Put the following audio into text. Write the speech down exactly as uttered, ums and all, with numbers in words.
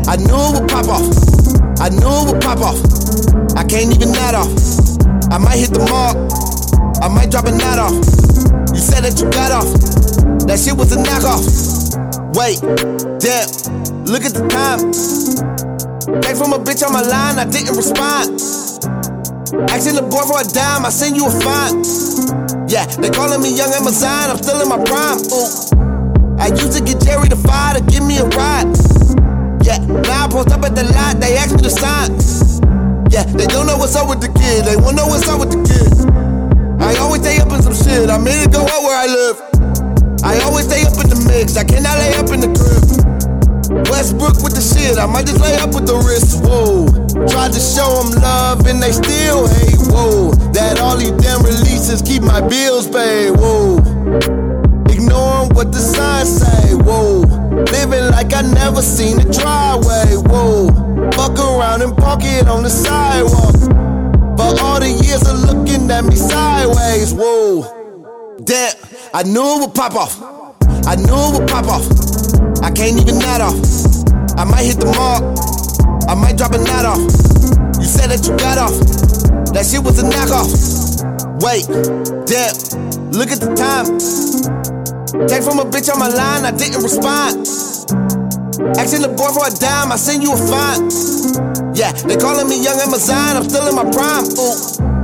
I knew it would pop off. I knew it would pop off. I can't even nod off. I might hit the mark. I might drop a knot off. You said that you got off. That shit was a knockoff. Wait, damn, look at the time. Came from a bitch on my line, I didn't respond. Asking the boy for a dime, I send you a fine. Yeah, they calling me Young Amazon, I'm still in my prime. Ooh. I used to get Jerry the Fire to give me a ride. Yeah, now I post up at the lot, they ask me to sign. Yeah, they don't know what's up with the kid, they won't know what's up with the kid. I always stay up in some shit, I made it go out where I live. I always stay up in the mix, I cannot lay up in the crib. Westbrook with the shit, I might just lay up with the wrist, whoa. Tried to show them love and they still hate, whoa. That all these damn releases keep my bills paid, whoa. Ignoring what the signs say, whoa. Living like I never seen the driveway, whoa. Fuck around and park it on the sidewalk. But all the years of looking at me sideways, whoa. Damn, I knew it would pop off. I knew it would pop off. I can't even nod off. I might hit the mark. I might drop a knot off. You said that you got off. That shit was a knockoff. Wait, damn, look at the time. Came from a bitch on my line, I didn't respond. Asking the boy for a dime, I send you a fine. Yeah, they calling me Young Amazon, I'm still in my prime. Ooh.